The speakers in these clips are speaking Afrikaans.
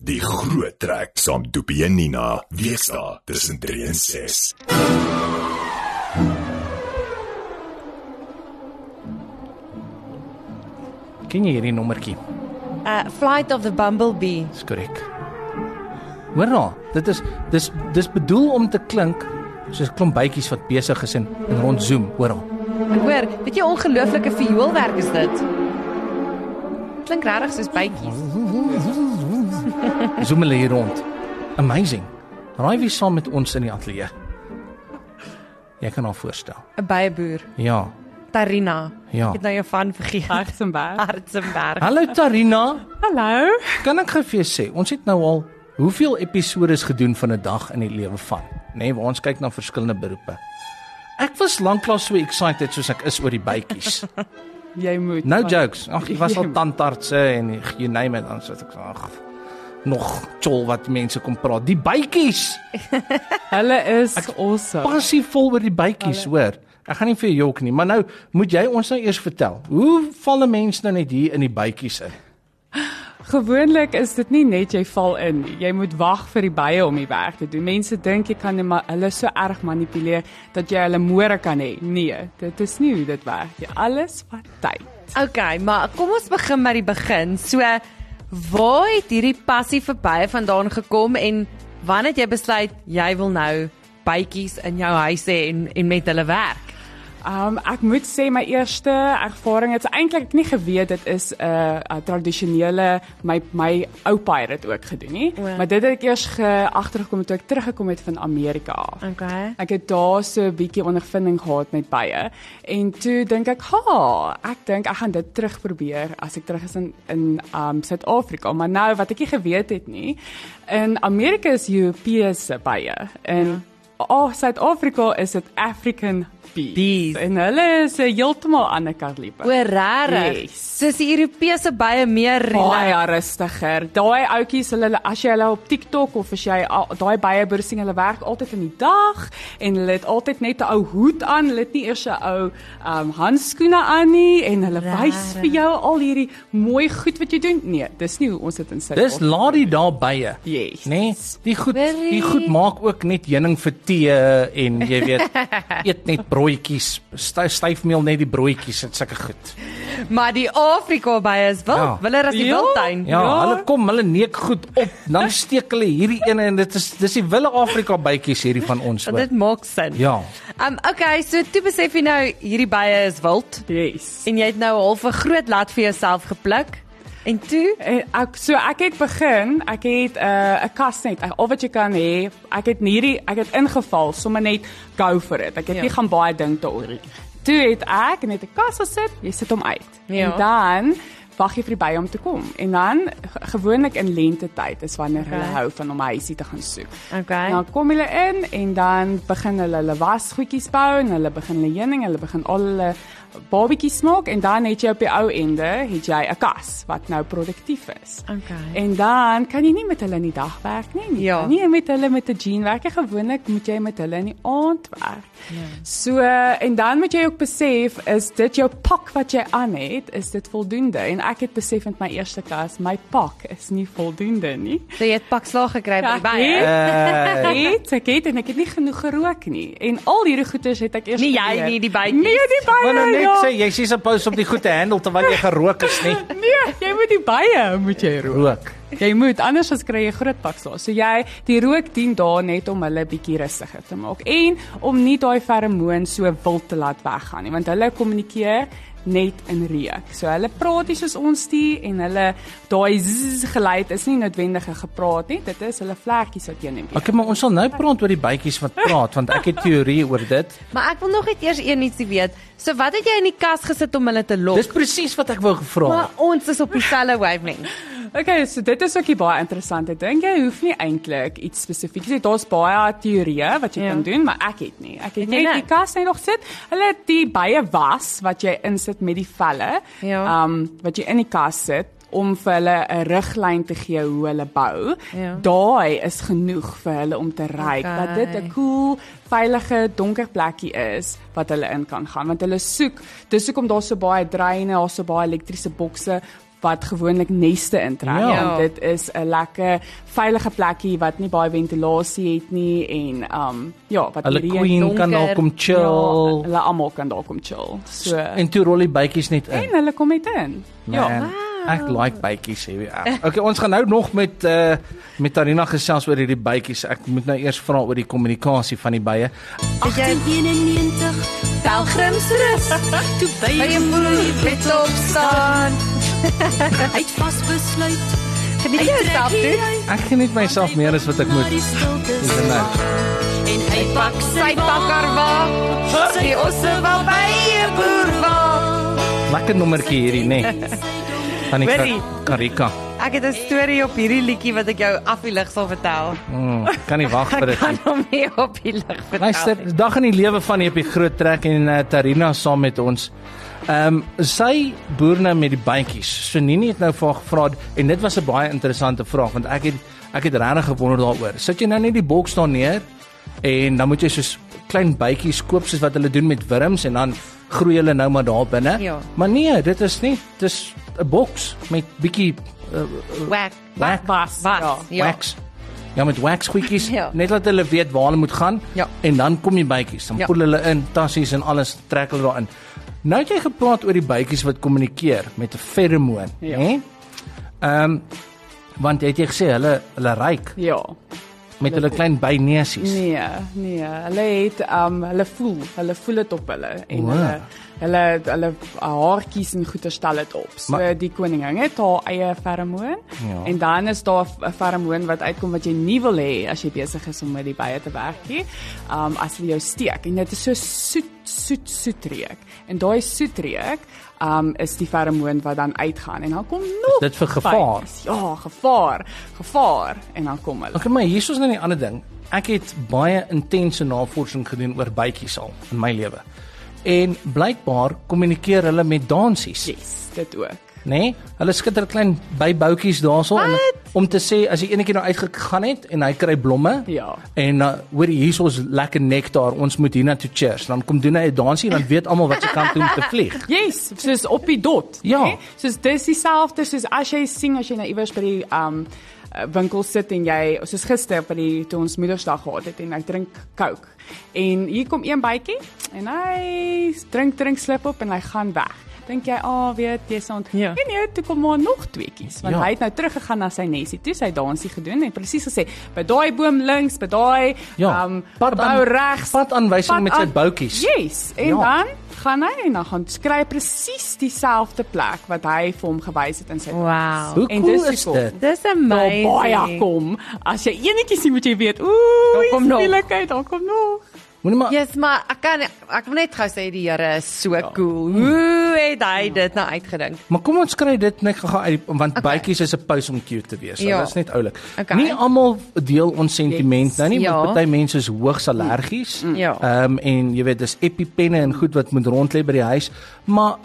Die Groot Trek saam Doopie en Nina, weekdae tussen 3 en 6. Ken jy hierdie nommertjie? Flight of the Bumblebee. Dis korrek. Hoor nou, dis bedoel om te klink soos 'n klomp bytjies wat besig is en rondzoom, hoor al. En hoor, weet jy ongelooflike vioolwerk is dit? Klink regtig soos bytjies. Zoom hulle hier rond. Amazing. Raai wie saam met ons in die ateljee? Jy kan haar voorstel. 'n Byeboer. Ja. Tarina. Ja. Ek het nou jou van vergeet. Hartzenberg. Hallo Tarina. Hallo. Kan ek vir jou sê, ons het nou al hoeveel episodes gedoen van 'n dag in die lewe van, waar ons kyk na verskillende beroepe. Ek was lanklaas so excited soos ek is oor die bytjies. Jy moet. No jokes. Ag, ek was al tandartse en you name it, dan sit ek nog chol wat mense kom praat. Die bytjies. Hulle is awesome. Passievol oor die bytjies, hoor. Ek gaan nie vir jou jok nie, maar nou moet jy ons nou eers vertel. Hoe val 'n mens nou net hier in die bytjies in? Gewoonlik is dit nie net jy val in nie. Jy moet wag vir die bye om die werk te doen. Mense dink jy kan hulle so erg manipuleer dat jy hulle môre kan hê. Nee, dit is nie hoe dit werk nie. Alles vat tyd. Okay, maar kom ons begin met die begin. So, waar het hierdie passie vir bye vandaan gekom en wanneer het jy besluit jy wil nou bytjies in jou huis hê en met hulle werk? Ek moet sê my eerste ervaring het eintlik nie geweet dit is 'n tradisionele my oupa het dit ook gedoen nie, maar dit het ek eers agtergekom toe ek teruggekom het van Amerika af. Okay. Ek het daar so 'n bietjie ondervinding gehad met bye en toe dink ek, ek dink ek gaan dit terugprobeer as ek terug is in Suid-Afrika, maar nou wat ek nie geweet het nie, in Amerika is Europese bye en Suid-Afrika is dit African bees. En hulle is 'n heeltemal ander kaliber. O, rarig. Yes. Soos die Europese bye meer baie rustiger. Daai ouetjies, hulle as jy hulle op TikTok of as jy daai byeboer sien, hulle werk altyd in die dag en hulle het altyd net 'n ou hoed aan, hulle het nie eers 'n ou handskoene aan nie en hulle wys vir jou al hierdie mooi goed wat jy doen. Nee, dis nie hoe ons dit in Suid-Afrika. Dis laat daar bye. Yes. Nee, die goed maak ook net heuning vir tee en jy weet, eet net broodjies, styfmeel net die broodjies, dit sulke goed. Maar die Afrika bye is wild, willer as die wildtuin. Ja, hulle neek goed op, dan steek hulle hierdie ene en dis die wille Afrika bytjies hierdie van ons. Dit maak sin. Ja. Okay, so toe besef jy nou hierdie bye is wild. Yes. En jy het nou half 'n groot lat vir jouself gepluk. En toe? Ek het begin, ek het 'n kas net, al wat jy kan hê, ek het ingeval, sommer net go for it. Ek het nie gaan baie dink daaroor. Toe het ek net 'n kas gesit, jy sit hom uit. Ja. En dan wag jy vir die bye om te kom. En dan gewoonlik in lente tyd is wanneer hulle hou van om 'n huisie te gaan soek. Okay. Dan kom hulle in en dan begin hulle wasgoedjies bou en hulle begin hulle heuning, hulle begin al hulle babietjies maak en dan het jy op die ou ende het jy 'n kas wat nou produktief is. Okay. En dan kan jy nie met hulle in die dag werk nie. Ja. Nie met hulle met 'n jean werk. Gewoonlik moet jy met hulle in die aand werk. Ja. So en dan moet jy ook besef, is dit jou pak wat jy aan het, is dit voldoende? En ek het besef met my eerste kas, my pak is nie voldoende nie. So jy het pakslag gekry by die bye. Ek het nie genoeg gerook nie. En al hierdie goeders het ek eers nie jy nie, die bytjies. Nee, die bye. Maar net sê jy sê suppose op die goed te handle terwyl jy gerook is nie. Nee, jy moet die bye moet jy rook. Jy moet, anders as kry jy groot pakslag. So die rook dien daar net om hulle bietjie rustiger te maak en om nie daai feromoon so wild te laat weggaan nie, want hulle kommunikeer net in reuk. So hulle praat nie soos ons die en hulle daai geluid is nie noodwendig gepraat nie. Dit is hulle vlekkies wat heen en weer. Okay, maar ons sal nou praat oor die bytjies wat praat want ek het teorie oor dit. Maar ek wil nog net eers ietsie weet. So wat het jy in die kas gesit om hulle te lok? Dis presies wat ek wou gevra. Maar ons is op dieselfde wavelength. Okay, so dit is ook baie interessant. Ek dink jy hoef nie eintlik iets spesifieks. Daar's baie teorieë wat jy kan doen, maar ek het nie. Ek het net die kas net nog sit. Hulle het die bye was wat jy insit met die velle. Wat jy in die kas sit om vir hulle 'n riglyn te gee hoe hulle bou. Ja. Daai is genoeg vir hulle om te ry dat dit 'n cool, veilige, donker plekkie is wat hulle in kan gaan, want hulle soek, dis hoekom daar so baie dreine, daar so baie elektriese bokse wat gewoonlik neste intrek. Ja. Dit is 'n lekker veilige plekkie wat nie baie ventilasie het nie en wat Hulle die queen kan daar kom chill. Ja, hulle almal kan daar kom chill. So En toe rol die bytjies net in. en hulle kom net in. Man, ek like bytjies, sê wie. Okay, ons gaan nou nog met Tarina gesels oor hierdie bytjies. Ek moet nou eers vra oor die kommunikasie van die bye. 1891 Pelgrimsrus toe by 'n boer bed opstaan. Hy het vasbesluit. Geniet jy jouself, dude? Ek geniet myself meer as wat ek moet. Dis nou. En hy pak Sy bakkerwa, die osse wel by 'n boer wa. Lekker nommertjie hierdie, nê. Van die Hoorie. Karika. Ek het 'n storie op hierdie liedjie wat ek jou af die lig sal vertel. Kan nie wag vir dit. Kan hom nie op die lig vertel. Luister, dag in die lewe van die op die groot trek en Tarina saam met ons. Sy boer nou met die bytjies. So Nini het nou vir haar gevra en dit was 'n baie interessante vraag want ek het regtig gewonder daaroor. Sit jy nou net die boks daar neer en dan moet jy soos klein bytjies koop soos wat hulle doen met wurms en dan groei hulle nou maar daar binne. Ja. Maar nee, dit is 'n boks met bietjie Was. Ja. wax. Ja, met wax goedjies, Ja. net laat hulle weet waar hulle moet gaan. Ja. En dan kom die bytjies, dan Ja. voel hulle in tassies en alles trek hulle daarin. Nou het jy gepraat oor die bytjies wat kommunikeer met 'n feromoon, Ja. hè? Want jy het gesê hulle ruik Ja. met hulle klein byneusies. Nee, hulle het hulle voel dit op hulle en Wow. hulle haartjies en goeie stel dit op. So Maar- die koningin het haar eie feromoon Ja. en dan is daar 'n feromoon wat uitkom wat jy nie wil hê as jy besig is om met die bye te werk nie. As hulle jou steek en dit is so soet reuk. En daai soet reuk is die feromoon wat dan uitgaan en dan kom nog dit vir gevaar? bytjies. Ja, gevaar en dan kom hulle. Okay, maar hier is nou die ander ding. Ek het baie intense navorsing gedoen oor bytjies al in my lewe. En blykbaar kommunikeer hulle met dansies, Yes, dit ook. nê? Hulle skitter klein byboutjies daarso om te sê as die enetjie nou uitgegaan het en hy kry blomme Ja. en hoor hier is ons lekker nektar, ons moet hiernatoe cheers. Dan kom doen hy 'n dansie en dan weet almal wat se kant toe om te vlieg. Yes, soos op die dot. Ja. Nee? Soos dis dieselfde soos as jy sien as jy nou iewers by die winkel sit en jy soos gister by die toe ons Moedersdag gehad het en hy drink Coke. En hier kom een bytjie en hy drink slip op en hy gaan weg. Dink jy, weet jy sont. Ja. Nee, toe kom maar nog tweeetjies want Ja. hy het nou teruggegaan na sy nesie toe, sy dansie gedoen en presies gesê, by daai boom links, by daai gebou regs, padaanwysing met sy boutjies. Yes, en Ja. dan gaan hy en dan gaan skry hy presies dieselfde plek wat hy vir hom gewys het in sy Wow. Hoe En cool dis is hoekom. dit? Dis Daar amazing. baie kom. As jy enetjie sien moet jy weet, Daar kom nog. skielikheid, daar kom nog. Moenie maar Yes, maar ek wil net gou sê die Here is so cool. Hoe het hy dit nou uitgedink? Maar kom ons kry dit net gou uit want bytjies is 'n puis om cute te wees. So Ja. dit is net oulik. Okay. Nie almal deel ons sentiment nou nie, Ja. want party mense is hoogs allergies. Ja. En jy weet dis EpiPenne en goed wat moet rond lê by die huis, maar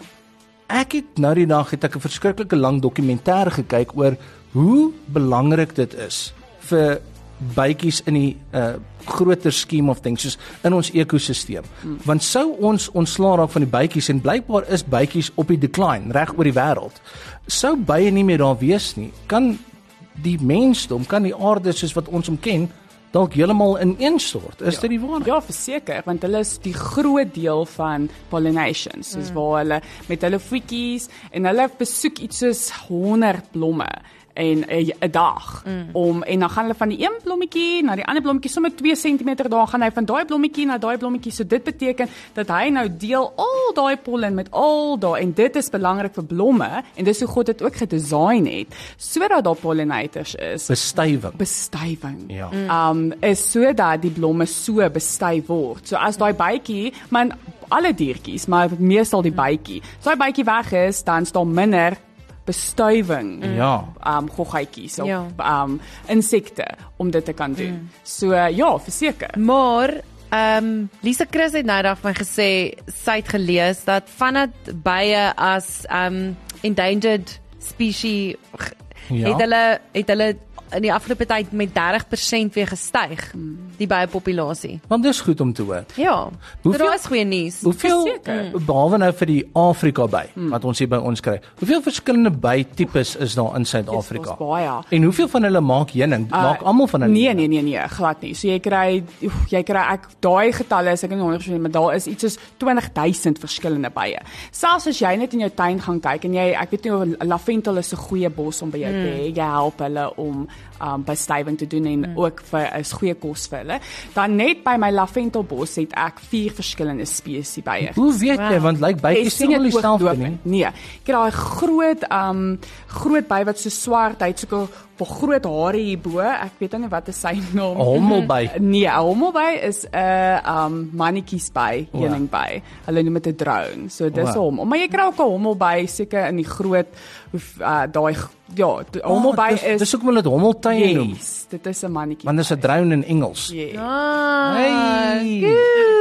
ek het nou die dag het ek 'n verskriklike lang dokumentêr gekyk oor hoe belangrik dit is vir bytjies in die groter scheme of things soos in ons ekosisteem. Want sou ons ontslaa raak van die bytjies en blykbaar is bytjies op die decline reg oor die wêreld. Sou bye nie meer daar wees nie, kan die mensdom, kan die aarde soos wat ons hom ken, dalk heeltemal ineenstort. Is dit die waarheid? Ja, verseker, want hulle is die groot deel van pollination, soos waar hulle met hulle voetjies en hulle besoek iets soos 100 blomme en 'n dag en dan gaan hulle van die een blommetjie na die ander blommetjie sommer 2 cm daar gaan hy van daai blommetjie na daai blommetjie, so dit beteken dat hy nou deel al daai pollen met al daai en dit is belangrik vir blomme en dis hoe God dit ook gedesign het sodat daar pollinators is. Bestuiving. Ja. Is sodat die blomme so bestuif word. So as daai bytjie, man alle diertjies, maar meestal die bytjie. As daai bytjie weg is, dan is daar minder bestuiving. Ja. Goggaatjies of Ja. insekte om dit te kan doen. So ja, verseker. Maar Lisa Chris het nou dag van gesê sy het gelees dat vandat bye as endangered species Ja. het hulle in die afgelope tyd met 30% weer gestyg, die byepopulasie. Want dis goed om te hoor. Ja, Hoeveel- daar is goeie nuus. Hoeveel, behalwe nou vir die Afrika by, wat ons hier by ons kry, hoeveel verskillende bytipes is daar in Suid-Afrika? Ons baie. En hoeveel van hulle maak heuning? Maak almal van hulle heuning? Nee, glad nie. So jy kry ek daai getalle is ek nie 100%, maar daar is iets soos 20,000 verskillende bye. Selfs as jy net in jou tuin gaan kyk en ek weet nie of lavendel is 'n goeie bos om by jou te hê. Jy help hulle om bestuiving te doen en ook is goeie kos vir hulle. Dan net by my lavendelbos het ek 4 verskillende spesies bye. Hoe weet jy, want lyk bytjies sien al dieselfde nie. Nee, ek het daai groot by wat so swart, hy het so 'n groot hare hierbo. Ek weet nie wat is sy naam. 'n Hommelby. Nee, 'n hommelby is 'n mannetjiesby, heuningby. Hulle noem dit 'n drone. So dis 'n hommel. Maar jy kry ook 'n hommelby seker in die groot daai hommelby is Dis hoekom hulle dit hommeltuie noem. Yes, dit is 'n mannetjie. Want dis 'n drone in Engels. Hey.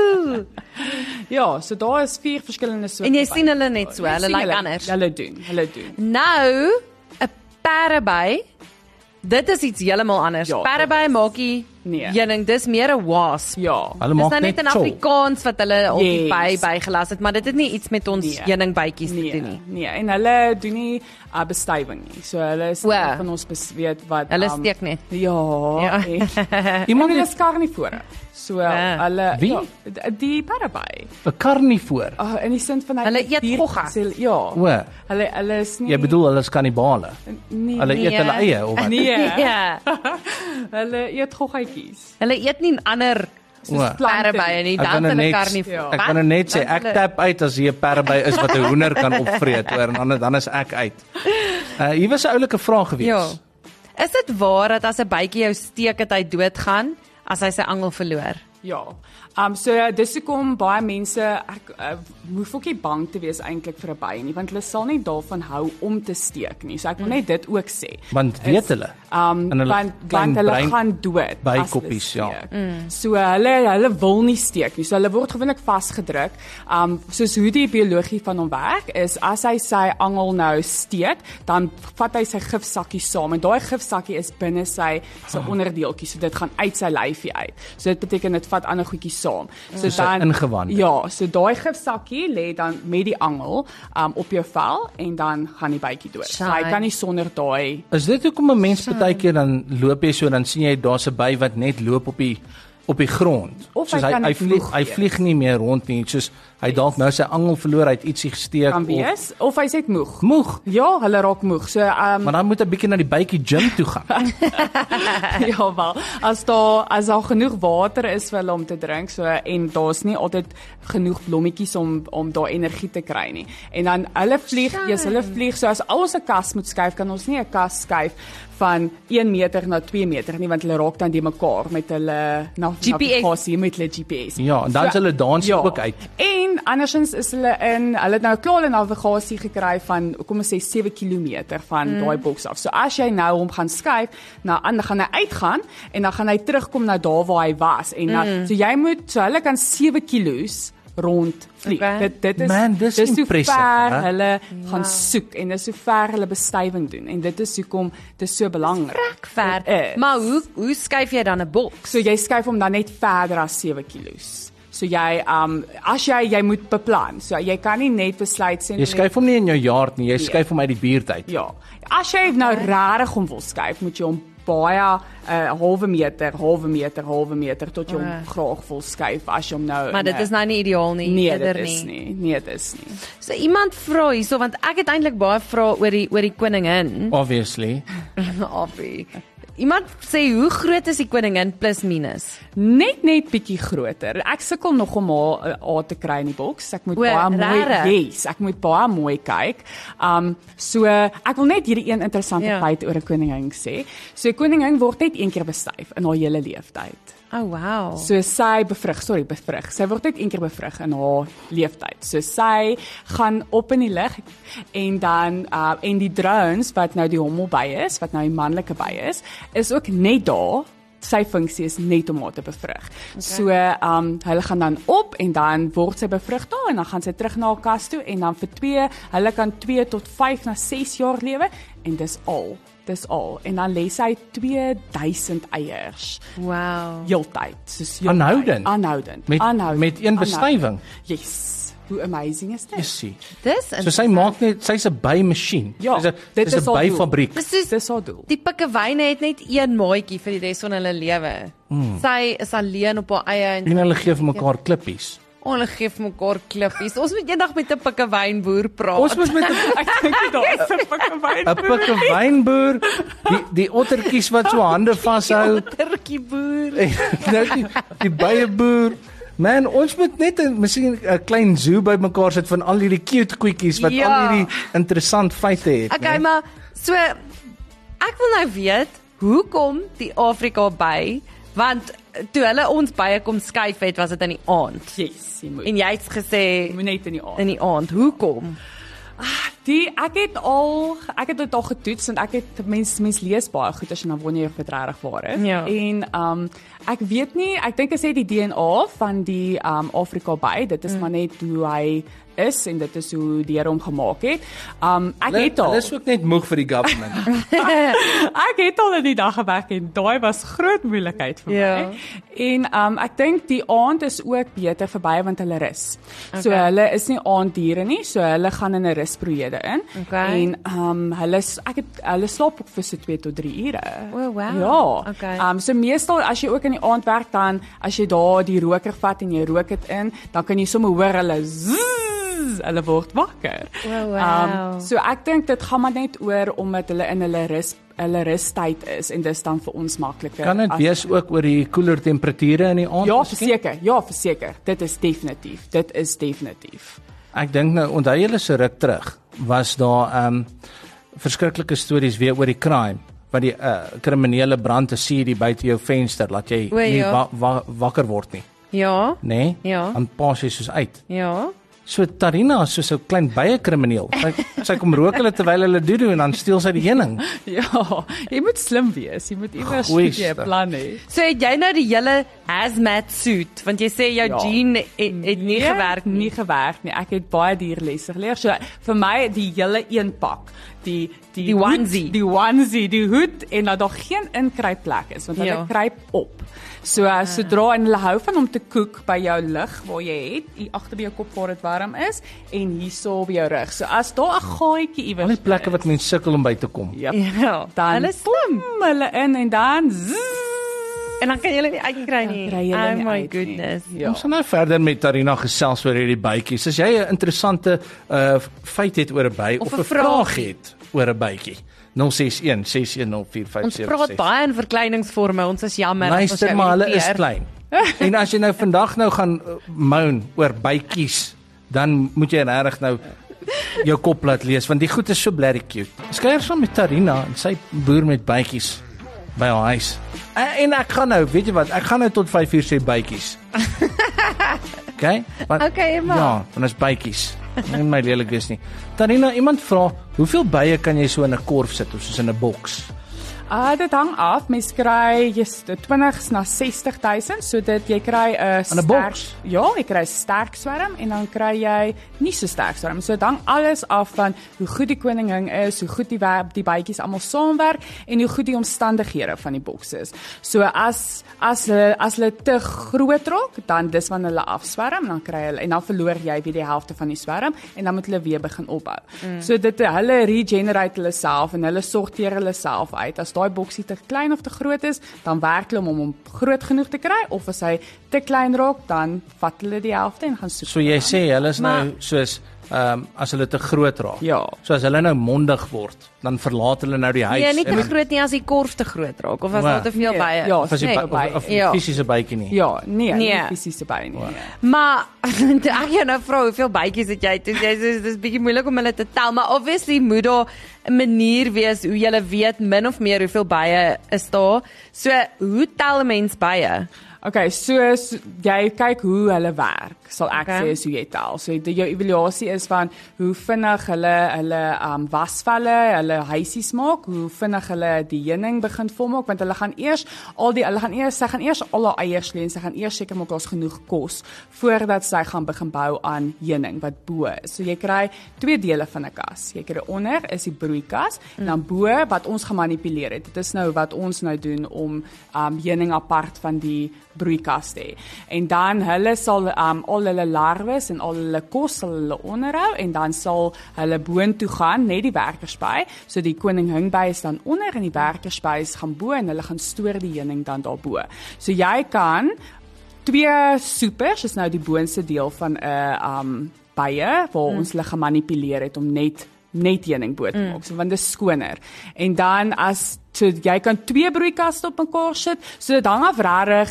Ja, so daar is 4 verskillende soorte. En jy sien hulle net so, hulle lyk anders. Hulle doen. Nou, 'n perdeby, dit is iets heeltemal anders. Ja, Perdeby maak nie heuning, dis meer 'n wasp. Ja. Hulle Dis maak nou net net in chol. Afrikaans wat hulle op die by Yes. bygelas het, maar dit het nie iets met ons heuningbytjies te doen nie. Nee, en hulle doen nie bestuiving nie. So hulle is van ons weet wat Hulle steek net. Ja. Iemand hulle het is karnivore. So hulle Wie? Die perdeby. 'n karnivoor. In die sin van Hulle eet gogga. Ja. O, Hulle is nie jy bedoel hulle is kannibale. nee, Hulle eet hulle eie of wat? nee. Ja. Hulle eet goggaatjies. Hulle eet nie ander perdebye nie, Ek dan kan nou hulle net- karnivoor. Ek kan nou net sê ek tap uit as hier 'n perdeby is wat 'n hoender kan opvreet, hoor, en dan is ek uit. Hier was 'n oulike vraag gewees. Ja. Is dit waar dat as 'n bytjie jou steek het hy doodgaan as hy sy angel verloor? Ja. So dis hoekom baie mense hoef ook nie bang te wees eintlik vir 'n by nie, want hulle sal nie daarvan hou om te steek nie. So ek wil net dit ook sê. Want weet hulle? En hulle Want klein hulle brein- gaan dood bykoppies, ja. So hulle wil nie steek nie. So hulle word gewoonlik vasgedruk. Soos hoe die biologie van hom werk is as hy sy angel nou steek, dan vat hy sy gifsakkie saam en daai gifsakkie is binne sy onderdeeltjie. So dit gaan uit sy lyfie uit. So dit beteken dit vat ander goedjies saam. So sy ingewande. Ja, so daai gifsakkie lê dan met die angel op jou vel en dan gaan die bytjie dood. So hy kan nie sonder daai Is dit hoekom 'n mens baie keer dan loop jy so dan sien jy daar's 'n by wat net loop op die grond. Of Soos hy kan hy vlieg nie meer rond nie, soos hy dalk nou sy angel verloor, hy het ietsie gesteek kan wees of hy's net moeg. Moeg. Ja, hulle raak moeg. So Maar dan moet 'n bietjie na die bytjie gym toe gaan. ja, wel, as daar genoeg water is vir hulle om te drink, so en daar's nie altyd genoeg blommetjies om daai energie te kry nie. En dan hulle vlieg, so as ons 'n kas moet skuif, kan ons nie 'n kas skuif van 1 meter na 2 meter nie, want hulle raak dan die mekaar met hulle navigasie met hulle GPS. Ja, en dan is hulle dans ook uit. En andersins is hulle het nou klaar 'n navigasie gekry van kom ons sê 7 km van daai boks af. So as jy nou hom gaan skuif, dan gaan hy uitgaan en dan gaan hy terugkom na daar waar hy was en dan so hulle kan 7 kilos rond vlieg. Okay. Dit is Man, dis so impressive, ver hè? hulle gaan soek en dis so ver hulle bestuiving doen en dit is hoekom dit so belangrik. Ver. Maar hoe skuif jy dan 'n boks? So jy skuif hom dan net verder as 7 kilos. So jy as jy moet beplan. So jy kan nie net besluit sê Jy skuif hom nie in jou yard nie, jy skuif hom uit die buurt uit. Ja. As jy nou regtig hom wil skuif, moet jy hom baie halwe meter tot jy hom graag wil skuif as jy hom nou. Maar dit is nou nie ideaal nie. Nee, dit is nie. Nee, dit is nie. So iemand vra hierso want ek het eintlik baie vrae oor die koningin. Obviously. Offie. Iemand sê hoe groot is die koningin plus minus? Net bietjie groter. Ek sukkel nog om haar te kry in die boks. Ek moet baie mooi. Yes, ek moet baie mooi kyk. So ek wil net hierdie een interessante feit oor 'n koningin sê. So 'n koningin word net een keer bestuif in haar hele lewenstyd. Oh wow. So sy bevrug. Sy word net een keer bevrug in haar lewenstyd. So sy gaan op in die lug en dan en die drones wat nou die hommelby is, wat nou die manlike by is ook net daar. Sy funksie is net om haar te bevrug. Okay. So hulle gaan dan op en dan word sy bevrug daar en dan gaan sy terug na haar kas toe en dan hulle kan 2 tot 5 na 6 jaar lewe en dis al. dis al. En dan lê sy 2000 eiers. Wow. Heeltyd, soos Aanhoudend? Met een bestuiving? Yes. Hoe amazing is dit? Jessie. Dis So sy maak net, sy's 'n bymasjien. Ja, dit is 'n byfabriek. Dis haar doel. Die pikkewyne het net een maatjie vir die res van hulle lewe. Sy is alleen op haar eie En hulle gee vir mekaar klippies. Hulle gee vir mekaar klippies. Ons moet eendag met 'n pikkewynboer praat. Ons moet met Ek dink daar is 'n pikkewyn. 'n pikkewynboer, die ottertjies wat so hande vashou, Turkieboer. die byeboer. Man, ons moet net miskien 'n klein zoo by mekaar sit van al hierdie cute koetjies wat al hierdie interessant feite het. Okay, maar so ek wil nou weet, hoekom die Afrika by? Want toe hulle ons bye kom skuif het, was dit in die aand. Yes, jy moet. En jy het gesê Net in die aand. in die aand. Hoekom? Ek het dit al getoets en ek het mens lees baie goed as jy nou wonder of dit regtig waar is. Ja. En ek weet nie, ek dink as jy die DNA van die Afrika by, dit is maar net hoe hy is en dit is hoe die Here hom gemaak het. Hulle is ook net moeg vir die government. Ek het al in die dag gewerk en daai was groot moeilikheid vir my. En ek dink die aand is ook beter vir baie want hulle rus. So hulle is nie aanddiere nie, so hulle gaan in 'n rusperiode in. En hulle slaap ook vir so 2 tot 3 ure. Oh, wow. Ja. Okay. So meestal as jy ook in die aand werk, dan as jy daar die roker vat en jy rook dit in, dan kan jy sommer hoor hulle word wakker. Oh, wow. So ek dink dit gaan maar net oor omdat hulle in hulle rustyd is en dis dan vir ons makliker. Kan dit wees ook oor die koeler temperature in die aand? Ja, verseker. Dit is definitief. Ek dink nou, onthou julle se ruk terug, was daar verskriklike stories weer oor die crime, wat die kriminele brand te sien die buite jou venster, laat jy nie wakker word nie. Ja. Nee? Ja. Dan pas jy soos uit. Ja. So Tarina is soos 'n klein bye krimineel. Sy kom rook hulle terwyl hulle doen en dan steel sy die heuning. Ja, jy moet slim wees. Jy moet iewers 'n plan hê. So het jy nou die hele hazmat suit, want jy sê jou jean het nie gewerk nie. Nie gewerk nie. Ek het baie dierlesse geleer. So vir my die hele een pak, die onesie, die hoed en dat daar geen inkruipplek is want hulle kruip op. So sodra en hulle hou van om te kook by jou lig waar jy het, hier agter by jou kop waar dit warm is en hierso op jou rug. So as daar 'n gaatjie iewers, al die plekke wat mense sukkel om by te kom. Dan hulle slim. Hulle in en dan en dan kan jy hulle nie uitkry nie. Oh my goodness. Ja. Ons gaan nou verder met Tarina gesels oor hierdie bytjies. As jy 'n interessante feit het oor 'n by of 'n vraag het oor 'n bytjie, 061 6104576. Ons praat baie in verkleiningsvorme. Ons is jammer. Luister, maar hulle is klein. En as jy nou vandag gaan moan oor bytjies, dan moet jy regtig nou jou kop laat lees want die goed is so blerry cute. Skryf saam met Tarina en sy boer met bytjies by haar huis. En ek gaan nou, weet jy wat, ek gaan nou tot 5 uur sê bytjies. Okay? Okay, maar. Ja, dan is bytjies. Nie my lelik wees nie. Tarina, iemand vra, hoeveel bye kan jy so in 'n korf sit of soos in 'n boks? Dit hang af. Mens kry 20 na 60,000, so dit jy kry 'n sterk, jy kry 'n sterk swerm en dan kry jy nie so sterk swerm. So dit hang alles af van hoe goed die koningin is, hoe goed die bytjies almal saamwerk en hoe goed die omstandighede van die boks is. So as hulle te groot raak, dan dis wanneer hulle afswerm, dan kry hulle en dan verloor jy weer die helfte van die swerm en dan moet hulle weer begin opbou. So hulle regenerate hulle self en hulle sorteer hulle self uit. As daai boksie te klein of te groot is, dan werk hulle om hom groot genoeg te kry, of as hy te klein raak, dan vat hulle die helfte en gaan soek. So jy sê hulle is nou soos as hulle te groot raak. Ja. So as hulle nou mondig word, dan verlaat hulle nou die huis. Nee, nie te groot nie, as die korf te groot raak of as daar te veel bye. Ja, of fisiese bytjie nie. Ja, nie fisiese bye nie. Maar ek jou nou vra hoeveel bytjies het jy? Dis bietjie moeilik om hulle te tel, maar obviously moet daar 'n manier wees hoe jy weet min of meer hoeveel bye is daar. So, hoe tel 'n mens bye? Okay, so jy kyk hoe hulle werk, sal ek sê is hoe jy tel. So jou evaluasie is van hoe vinnig hulle wasvelle, hulle huisies maak, hoe vinnig hulle die heuning begin vorm, want hulle gaan eers sy gaan eers al haar eiers lê en sy gaan eers seker maak daar's genoeg kos voordat sy gaan begin bou aan heuning wat bo is. So jy kry 2 dele van 'n kas. Jy kry onder is die broeikas en dan bo wat ons gemanipuleer het. Dit is nou wat ons nou doen om heuning apart van die broeikas te hê. En dan hulle sal al hulle larwes en al hulle kos sal hulle onderhou en dan sal hulle boontoe gaan, net die werkersby. So die koninghingby is dan onder en die werkersby gaan bo en hulle gaan stoor die heuning dan daarbo. So jy kan 2 soepers, is nou die boonste deel van 'n bye waar ons hulle gemanipuleer het om net heuning bo te maak, so want dit is skoner. En dan so jy kan 2 broeikaste op mekaar sit, so dit hang af regtig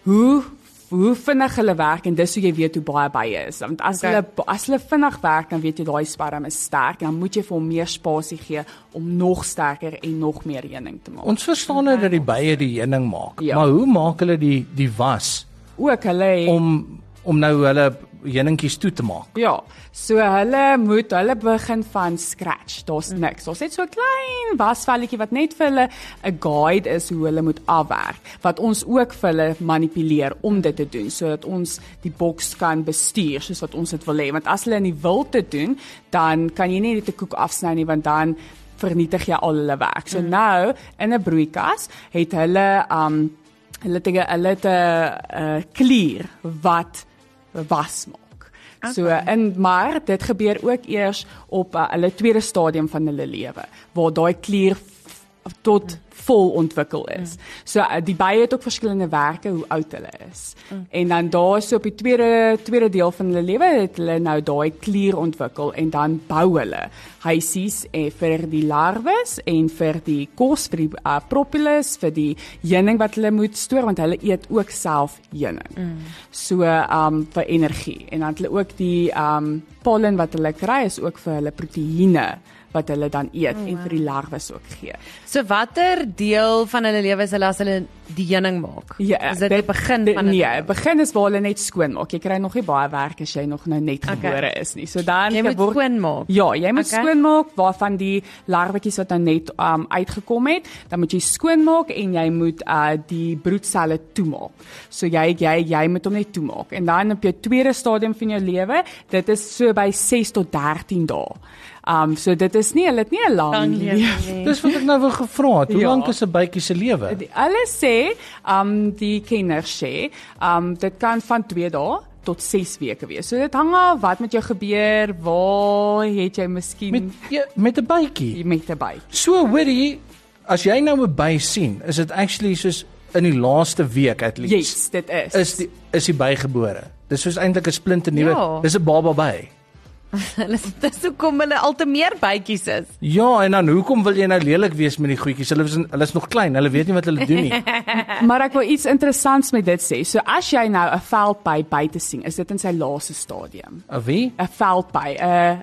hoe vinnig hulle werk en dis hoe jy weet hoe baie bye is. Want as hulle vinnig werk, dan weet jy daai sperm is sterk en dan moet jy vir hom meer spasie gee om nog sterker en nog meer heuning te maak. Ons verstaan dat die bye die heuning maak, maar hoe maak hulle die was? Ook hulle om nou hulle heuningkies toe te maak. Ja, so hulle begin van scratch. Daar's niks. Daar's net so 'n klein wasvelletjie wat net vir hulle 'n guide is hoe hulle moet afwerk, wat ons ook vir hulle manipuleer om dit te doen, sodat ons die boks kan bestuur soos wat ons dit wil hê. Want as hulle in die wild dit doen, dan kan jy nie net 'n koek afsny nie, want dan vernietig jy al hulle werk. So nou in 'n broeikas het hulle hulle het 'n klier wat was maak. Okay. Maar dit gebeur ook eers op hulle tweede stadium van hulle lewe, waar daai klier tot vol ontwikkel is. So die bye het ook verskillende werke hoe oud hulle is. En dan daar so op die tweede deel van hulle lewe het hulle nou daai klier ontwikkel en dan bou hulle huisies vir die larwes en vir die kos vir die propolis, vir die heuning wat hulle moet stoor, want hulle eet ook self heuning. So vir energie. En dan het hulle ook die pollen wat hulle kry is ook vir hulle proteïene wat hulle dan eet en vir die larwes ook gee. So watter deel van hulle lewe is hulle as hulle die heuning maak? Ja, is dit die begin van die begin is waar hulle net skoon maak. Jy kry nog nie baie werk as jy nog nou net gebore is nie. So dan jy moet skoon maak. Ja, jy moet skoon maak waarvan die larwetjies wat nou net uitgekom het, dan moet jy skoon maak en jy moet die broedselle toemaak. So jy moet hom net toemaak. En dan op jou tweede stadium van jou lewe, dit is so by 6 tot 13 dae. So dit is nie, hulle het nie 'n lang lewe. Dis wat ek nou wou gevra het. Hoe lank is 'n bytjie se lewe? Hulle sê, die kenners sê, dit kan van 2 dae tot 6 weke wees. So dit hang af wat met jou gebeur, waar het jy miskien met 'n bytjie. Met 'n bytjie. So hoorie, as jy nou 'n by sien, is dit actually soos in die laaste week at least. Yes, dit is. Is die by gebore. Dis soos eintlik 'n splinter nuwe. Dis 'n baba by. Dis hoekom hulle al te meer bytjies is. Ja, en dan hoekom wil jy nou lelik wees met die goedjies? Hulle is nog klein, hulle weet nie wat hulle doen nie. Maar ek wil iets interessants met dit sê. So as jy nou 'n veldby buite sien, is dit in sy laaste stadium. 'n wie? 'n veldby,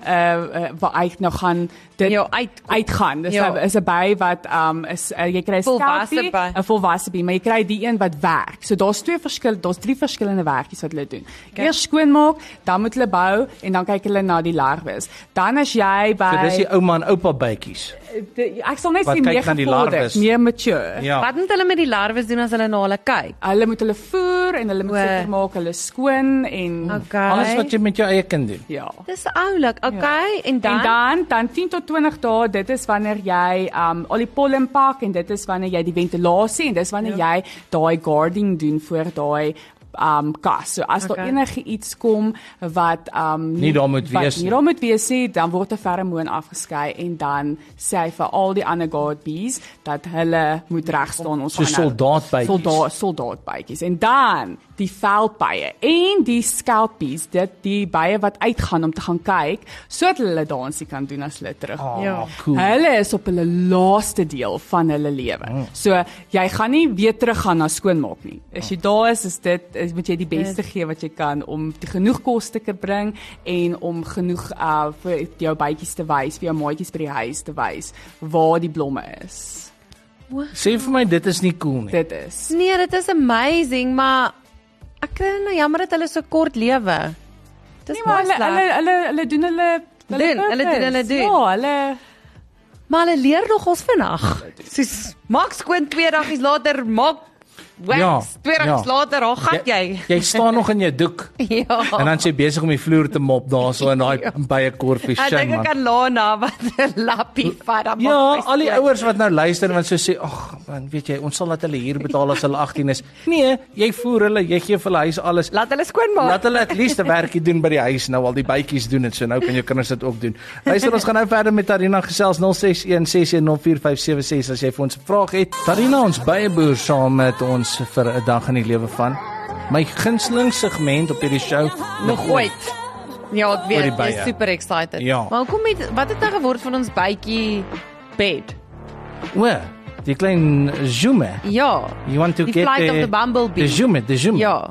waar hy nou gaan dit uitgaan. Dis 'n by wat jy kry 'n volwasse by, maar jy kry die een wat werk. So daar's 3 verskillende werkies wat hulle doen. Eers skoonmaak, dan moet hulle bou en dan kyk hulle na die larwes. Dan as jy by So dis die ouma en oupa bytjies. Ek sal net sê meer gevorderd, meer mature. Ja. Wat moet hulle met die larwes doen as hulle na hulle kyk? Hulle moet hulle voer en hulle moet seker maak hulle skoon en alles wat jy met jou eie kind doen. Ja. Dis oulik. Okay, en dan 10 tot 20 dae, dit is wanneer jy al die pollen pak en dit is wanneer jy die ventilasie en dis wanneer jy daai guarding doen vir daai kas. So as daar enige iets kom wat nie daar moet wees nie, dan word 'n feromoon afgeskei en dan sê hy vir al die ander guard bees dat hulle moet reg staan. Ons so soldaatbytjies. En dan die veldbye en die scout bees, die bye wat uitgaan om te gaan kyk, sodat hulle dansie kan doen as hulle terugkom. Cool. Hulle is op hulle laaste deel van hulle lewe. So jy gaan nie weer teruggaan na skoonmaak nie. As jy daar is moet jy die beste gee wat jy kan om genoeg kos te bring en om genoeg vir jou bytjies te wys, vir jou maatjies by die huis te wys waar die blomme is. Sê vir my dit is nie cool nie. Dit is. Nee, dit is amazing, maar ek kry nou jammer dat hulle so kort lewe. Dis maar hulle doen. Ja, hulle Maar hulle leer nogals vinnig. Soos maak skoon 2 dae later, maak wax 2 dae later, al gat jy. Jy staan nog in jou doek. Ja. En dan is jy besig om die vloer te mop daar so in daai baie korfies. Ek dink ek kan Lana wat 'n lappie vat dan Ja, al die ouers wat nou luister en wat so sê, ag, man, weet jy, ons sal laat hulle huur betaal as hulle 18 is. Nee, jy voer hulle, jy gee vir hulle huis alles. Laat hulle skoon maak. Laat hulle at least 'n werkie doen by die huis nou al die bytjies doen en so nou kan jou kinders dit ook doen. Luister, ons gaan nou verder met Tarina gesels 0616104576 as jy vir ons 'n vraag het. Tarina, ons byeboer saam met ons vir 'n dag in die lewe van my gunsteling segment op hierdie show nog ooit. Ja, ek weet, bye, jy is super excited. Ja. Maar hoekom wat het nou geword van ons bytjie bed? O, die klein zoome. Ja. You want to die get flight of the bumblebee. the zoome. Ja.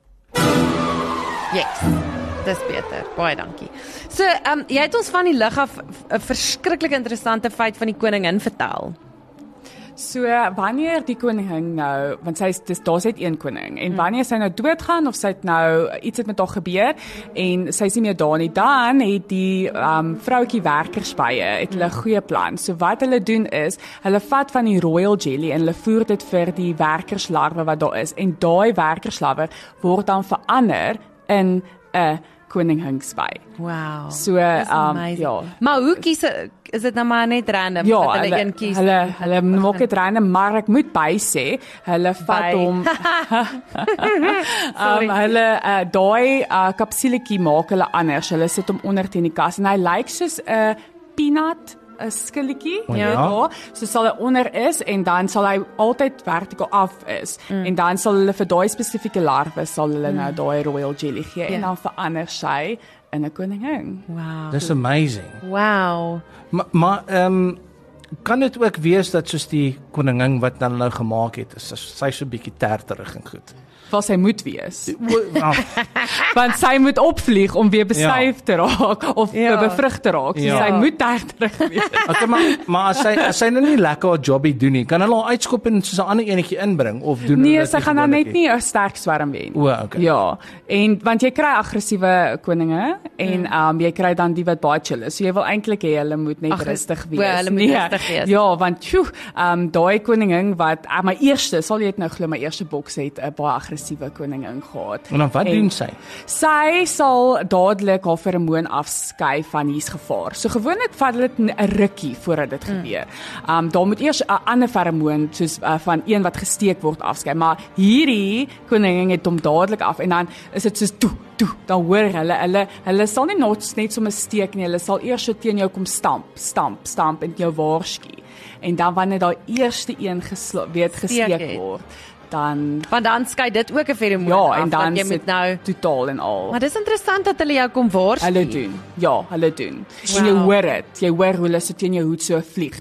Yes. Dis beter. Baie dankie. So, jy het ons van die lig af 'n verskriklik interessante feit van die koningin vertel. So wanneer die koningin nou, want daar's net een koning en wanneer sy nou doodgaan of sy het nou iets het met haar gebeur en sy is nie meer daar nie, dan het die vroutjie werkersbye het hulle 'n goeie plan. So wat hulle doen is, hulle vat van die royal jelly en hulle voer dit vir die werkerslarwe wat daar is en daai werkerslarwe word dan verander in 'n koningsby. Wow. So ja. Maar hoe kies is dit nou maar net random dat hulle een kies? Hulle maak dit random, maar ek moet bysê, hulle vat hom hulle daai kapsuletjie maak hulle anders. Hulle sit hom onder teen die kas en hy lyk soos 'n peanut 'n skilletjie, so sal hy onder is en dan sal hy altyd vertikaal af is en dan sal hulle vir daai spesifieke larwe sal hulle nou daai royal jelly gee en dan verander sy in 'n koningin. Wow. That's amazing. Wow. Maar kan dit ook wees dat soos die koningin wat dan nou gemaak het, sy so 'n bietjie terterig en goed. Wat sy moet wees. Want sy moet opvlieg om weer besuif te raak of bevrug te raak. So sy moet terug wees. Okay, maar as sy nou nie lekker haar jobby doen nie, kan hulle haar uitskop en soos 'n ander enetjie inbring of doen nee, sy gaan dan net nie 'n sterk swerm hê nie. O, okay. Ja, en want jy kry aggressiewe koninge en jy kry dan die wat baie chill is. So jy wil eintlik hê hulle moet net rustig wees. Hulle moet rustig wees. Ja, want daai koningin wat my eerste, sal jy dit nou glo, my eerste boks het 'n baie aggressiewe koningin gehad. En dan wat doen sy? Sy sal dadelik haar feromoon afskei van hier's gevaar. So gewoonlik vat dit 'n rukkie voordat dit gebeur. Daar moet eers 'n ander feromoon soos van een wat gesteek word afskei, maar hierdie koningin het hom dadelik af en dan is dit soos toe, dan hoor hulle sal nie net sommer steek nie, hulle sal eers so teen jou kom stamp en jou waarsku. En dan wanneer daai eerste een gesteek word, want dan skei dit ook 'n feromoon af, en dan jy moet nou totaal en al. Maar dis interessant dat hulle jou kom waarsku. Hulle doen. Ja, hulle doen. En jy hoor dit. Jy hoor hoe hulle so teen jou hoed so vlieg.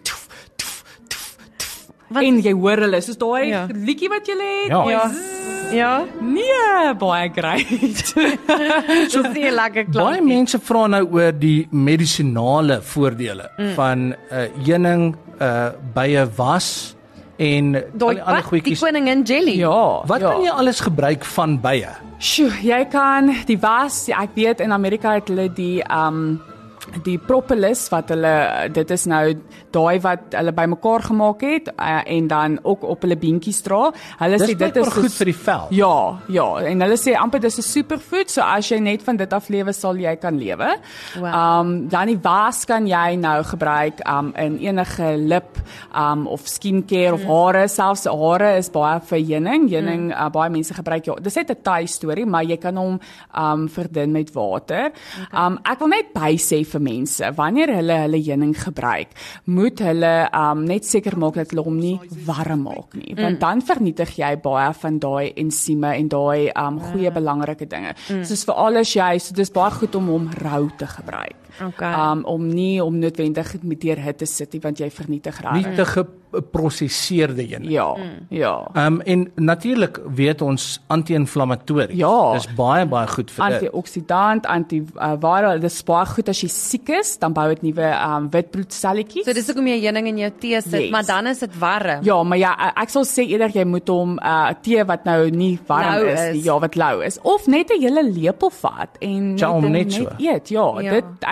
En jy hoor hulle, soos daai liedjie wat jy het. Ja. Nee, baie great. So baie lekker klank. Baie mense vra nou oor die medisinale voordele van heuning, bye was en al die ander goedjies. Die koningin jelly. Ja. Wat kan jy alles gebruik van bye? Sjoe, jy kan die was, ek weet in Amerika het hulle die propolis wat hulle, dit is nou daai wat hulle bymekaar gemaak het en dan ook op hulle beentjies dra. Hulle sê dit is goed vir die vel. Ja, en hulle sê amper dis 'n superfood, so as jy net van dit af lewe sal jy kan lewe. Wow. Dan die was kan jy nou gebruik in enige lip of skincare of hare, selfs hare is baie vir heuning, baie mense gebruik dis net 'n Thai storie, maar jy kan hom verdun met water. Ek wil net bysê vir mense, wanneer hulle heuning gebruik, moet hulle net seker maak dat hulle hom nie warm maak nie, want dan vernietig jy baie van daai ensieme en daai goeie belangrike dinge. Soos vir alles dis baie goed om hom rou te gebruik. Okay. Om noodwendig met deur hitte sit nie, want jy vernietig reg. Nie te geprosesseerde heuning. Ja. En natuurlik weet ons anti-inflammatories. Dis baie goed vir dit. Antioksidant, antiviral, dis baie goed as jy siek is, dan bou dit nuwe wit bloedselletjies. So dis hoekom jy heuning in jou tee sit, maar dan is dit warm. Ja, maar ek sal sê eerder jy moet hom tee wat nou nie warm is nie, wat lou is, of net 'n hele lepel vat en net eet.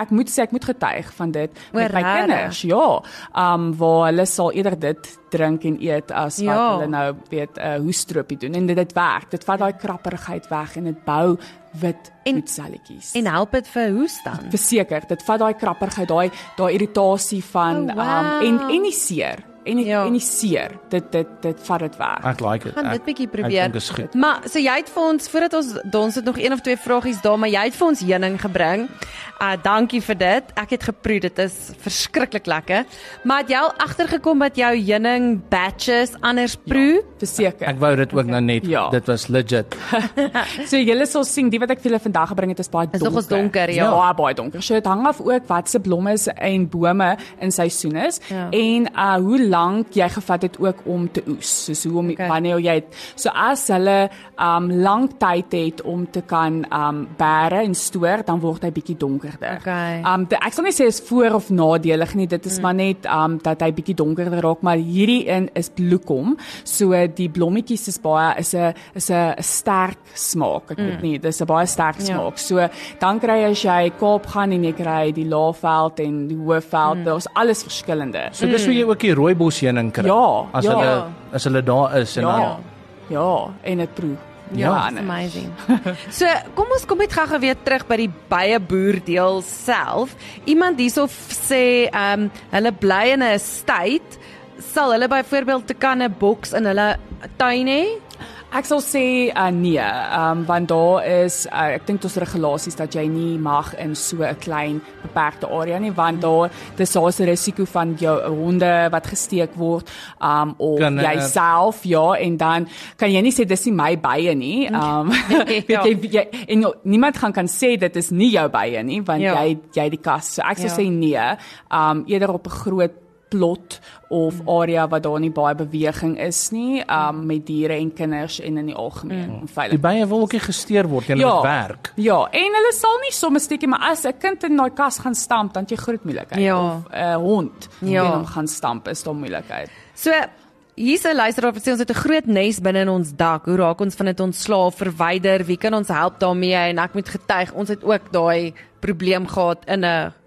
ek moet sê ek moet getuig van dit met my rarig. kinders. Ja, waar hulle sal eerder dit drink en eet as wat hulle nou weet 'n hoestroopie doen en dit werk. Dit vat daai krapperigheid weg en dit bou wit bloedselletjies. En help dit vir hoes dan? Verseker, dit vat daai krapperigheid, daai irritasie van en die seer. En die seer, dit vat dit weg. Ek like it. Gaan dit bietjie Ek probeer. dink is goed. Maar so jy het vir ons voordat ons het nog 1 of 2 vragies daar, maar jy het vir ons heuning gebring. Dankie vir dit. Ek het geproe, dit is verskriklik lekker. Maar het jy al agtergekom dat jou heuning batches anders proe? Verseker. Ek wou dit ook nou net. Ja. Dit was legit. So julle sal sien, die wat ek vir julle vandag gebring het is baie donker. Is nogals donker, ja. Baie donker. So dit hang af ook wat se blomme en bome in seisoen is en hoe lank jy gevat het ook om te oes. Soos hoe om wanneer jy het. So as hulle lank tyd het om te kan bære en stoor, dan word hy bietjie donkerder. Okay. Ek sal nie sê is voor of nadelig nie. Dit is maar net dat hy bietjie donkerder raak, maar hierdie een is bloekom. So die blommetjies is 'n sterk smaak. Ek weet nie, dis 'n baie sterk smaak. So dan kry jy as jy Kaap gaan en jy kry die Laagveld en die Hoëveld, daar's alles verskillende. So dis hoe jy ook die rooibos heuning kry. Ja, As hulle daar is en dan Ja, en dit proe. That's amazing. So, kom net gou weer terug by die byeboerdeel self. Iemand hierso sê, hulle bly in 'n estate, sal hulle byvoorbeeld 'n kan 'n boks in hulle tuin hê? Ek sal sê nee, want daar is ek dink daar's regulasies dat jy nie mag in so 'n klein beperkte area nie, want dis 'n risiko van jou honde wat gesteek word of jouself, en dan kan jy nie sê dis nie my bye nie. Weet jy, en niemand kan sê dit is nie jou bye nie, want jy die kas. So ek sal sê nee, eerder op 'n groot plot of area waar daar nie baie beweging is nie, met diere en kinders en in die algemeen veilig. Die bye wil ook nie gesteer word en dit werk. Ja, en hulle sal nie sommer steekie, maar as 'n kind in daai kas gaan stamp, dan het jy groot moeilikheid. Of 'n hond hom gaan stamp, is daar moeilikheid. So, hier's 'n luisteraar wat sê ons het 'n groot nes binne in ons dak. Hoe raak ons van dit ontslae, verwyder? Wie kan ons help daarmee? En ek moet getuig, ons het ook daai probleem gehad in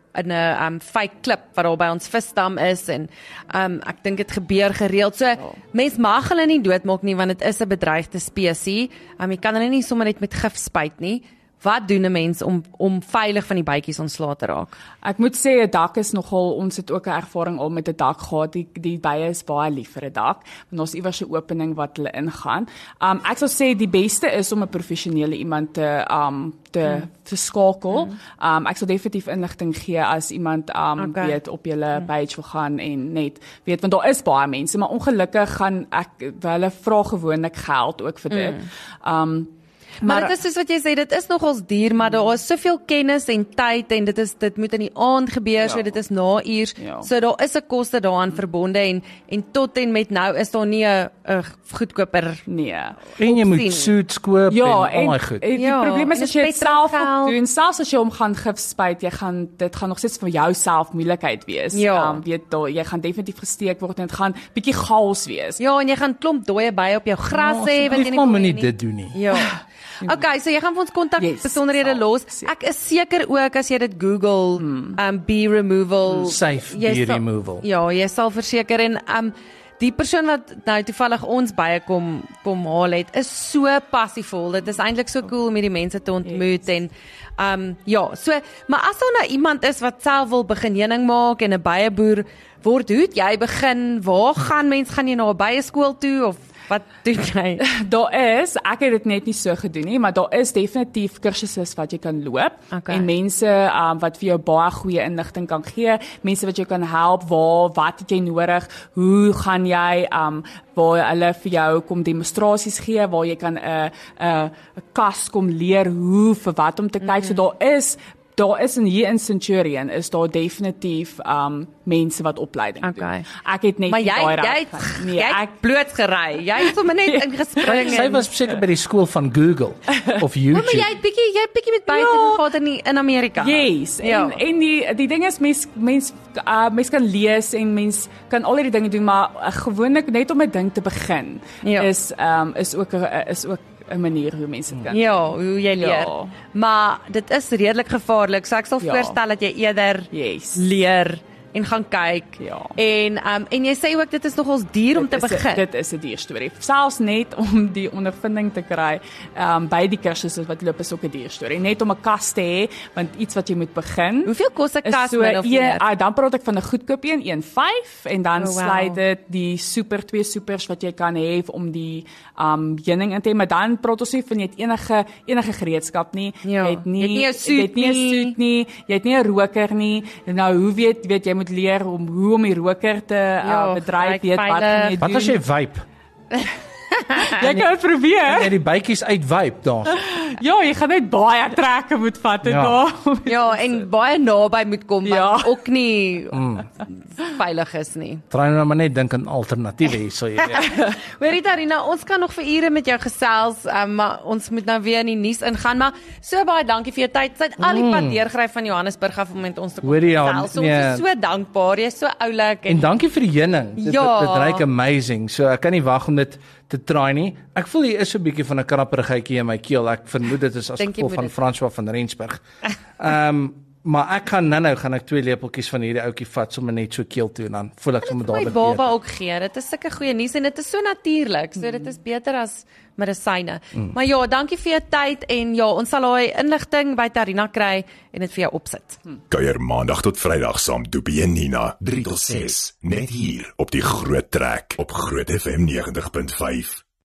'n fake klip wat daar by ons visdam is en ek dink dit gebeur gereeld. So mens mag hulle nie doodmaak nie want dit is 'n bedreigde spesies. Jy kan hulle nie sommer net met gif spuit nie. Wat doen 'n mens om veilig van die bytjies ontslae te raak? Ek moet sê 'n dak is nogal, ons het ook 'n ervaring al met 'n dak gehad. Die bye is baie lief vir 'n dak, want ons iewers 'n opening wat hulle ingaan. Ek sal sê die beste is om 'n professionele iemand te skakel. Ek sal definitief inligting gee as iemand weet op julle page wil gaan en net weet, want daar is baie mense, maar ongelukkig gaan hulle vra gewoonlik geld ook vir dit. Maar dit is soos wat jy sê, dit is nogals duur, maar daar is soveel kennis en tyd en dit moet in die aand gebeur, so dit is na uur. So daar is 'n koste daaraan verbonde en tot en met nou is daar nie 'n goedkoper nee. En jy moet suits koop en al goed. Die probleem is as jy dit self doen, selfs as jy hom gaan gif spuit, dit gaan nog steeds vir jou self moeilikheid wees. Jy gaan definitief gesteek word en dit gaan bietjie chaos wees. Ja, en jy gaan klomp dooie bye op jou gras hê wat jy nie moet nie dit doen nie. Ja. Okay, so jy gaan vir ons kontak besonderhede los. Ek is seker ook as jy dit Google bee removal, safe bee removal. Ja, jy sal verseker en die persoon wat nou toevallig ons bye kom haal het, is so passievol. Dit is eintlik so cool om hierdie mense te ontmoet en maar as daar nou iemand is wat self wil begin heuning maak en 'n byeboer word, hoe het jy begin? Waar gaan jy na 'n byeskool toe of wat doen jy? Ek het dit net nie so gedoen nie, maar daar is definitief kursusse wat jy kan loop en mense wat vir jou baie goeie inligting kan gee, mense wat jou kan help, wat het jy nodig, hoe gaan jy waar hulle vir jou kom demonstrasies gee, waar jy kan 'n kas kom leer hoe vir wat om te kyk. So daar is hier in Centurion is daar definitief mense wat opleiding doen. Ek het net maar jy het bloot gery. Jy het sommer net ingespring. Sy was seker by die skool van Google of YouTube. Maar jy het bietjie met buite gegaan in Amerika. Yes. En die ding is mens kan lees en mens kan al hierdie dinge doen, maar gewoonlik net om 'n ding te begin is ook 'n manier hoe mense dit kan. Ja, hoe jy leer. Ja. Maar dit is redelik gevaarlik. So ek sal voorstel dat jy eerder leer en gaan kyk. Ja. En jy sê ook dit is nogals duur om te begin. Dit is 'n duur storie. Selfs net om die ondervinding te kry by die kursusse wat loop is ook 'n duur storie. Net om 'n kas te hê, want iets wat jy moet begin. Hoeveel kos 'n kas so, min of meer? Dan praat ek van 'n goedkoop een, 1.5 en dan sluit dit die twee supers wat jy kan hê om die heuning in te hê, maar dan praat ons nie van jy het enige gereedskap nie. Ja. Jy het nie 'n soet nie, jy het nie 'n roker nie. Nou hoe weet jy moet leer hoe om die roker te bedryf, weet wat gaan jy doen. Wat as jy vape? Jy kan dit probeer. Jy die bytjies uit vape daar. Ja, jy gaan net baie trekke moet vat en daar. Ja, en baie naby moet kom wat ook nie veilig is nie. Try nou maar net dink aan alternatiewe hier so jy weet. Hoorie Tarina, ons kan nog vir ure met jou gesels, maar ons moet nou weer in die nuus ingaan, maar so baie dankie vir jou tyd. Jy het al die pad deurgery van Johannesburg af om met ons te kom gesels. Ons is so dankbaar, jy's so oulik en dankie vir die heuning. Dit ruik amazing. So ek kan nie wag om dit te try nie. Ek voel hier is so 'n bietjie van 'n krapperigheidjie in my keel. Ek vermoed dit is as gevolg van François van Rensburg. Maar ek gaan nou gaan ek 2 lepeltjies van hierdie ouetjie vat sommer net so keel toe en dan voel ek sommer dadelik beter. My baba ook gee. Dit is sulke goeie nuus en dit is so natuurlik. So dit is beter as medisyne. Maar ja, dankie vir jou tyd en ja, ons sal daai inligting by Tarina kry en dit vir jou opsit. Kuier maandag tot Vrydag saam Doopie en Nina 3 tot 6 net hier op die Groot Trek op Groot FM 90.5.